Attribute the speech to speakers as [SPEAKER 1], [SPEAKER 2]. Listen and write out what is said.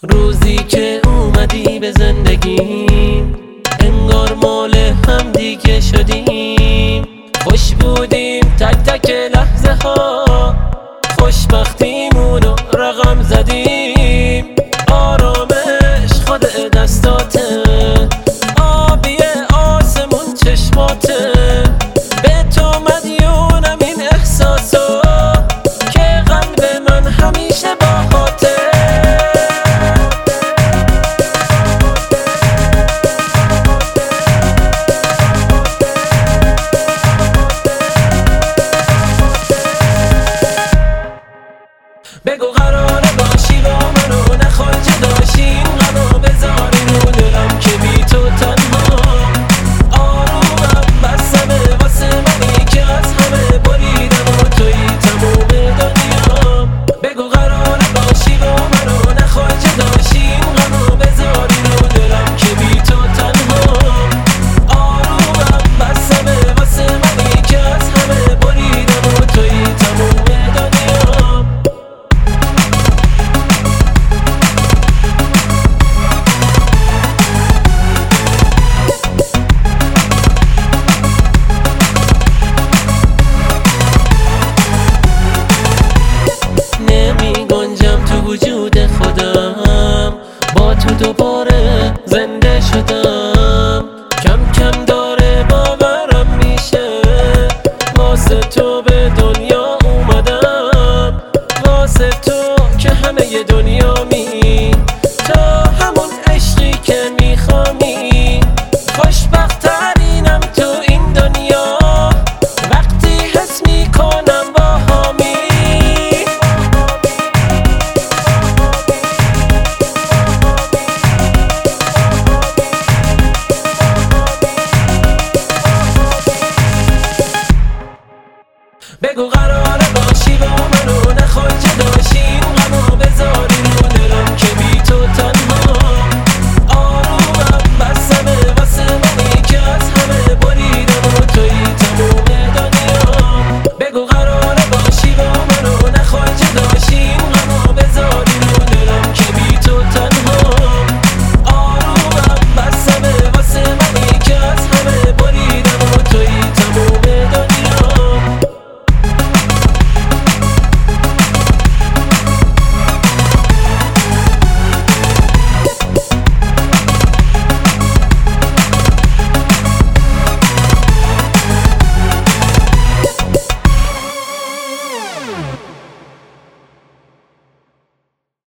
[SPEAKER 1] روزی که اومدی به زندگیم انگار مال هم دیگه شدیم. خوش بودیم تک تک لحظه ها، خوشبختیمونو رقم زدیم. آرامش خود دستاته، آبی آسمون چشماته. به تو مدیونم این احساسو که قلب من همیشه باهاته. بگو قراره باشی با منو، نخوای جداشی این غمو بذاری رو دلم که بی تو تنها. آرومم بسمه واسه منی که از همه بریدم و توی تموم دنیا. بگو قراره باشی با منو، نخوای جداشی این غمو بذاری رو دلم که بی تو تنها. آرومم بسمه واسه منی که از همه بریدم و توی تموم دنیا. نمی گنجم تو وجود خودم، با تو دوباره زنده شدم. کم کم داره باورم میشه، واسه تو به دنیا اومدم. واسه تو که همه دنیا می، تو همون عشقی که میخوانی. خوشبخت ترینم تو این دنیا وقتی حس میکنم با همی. بگو قرار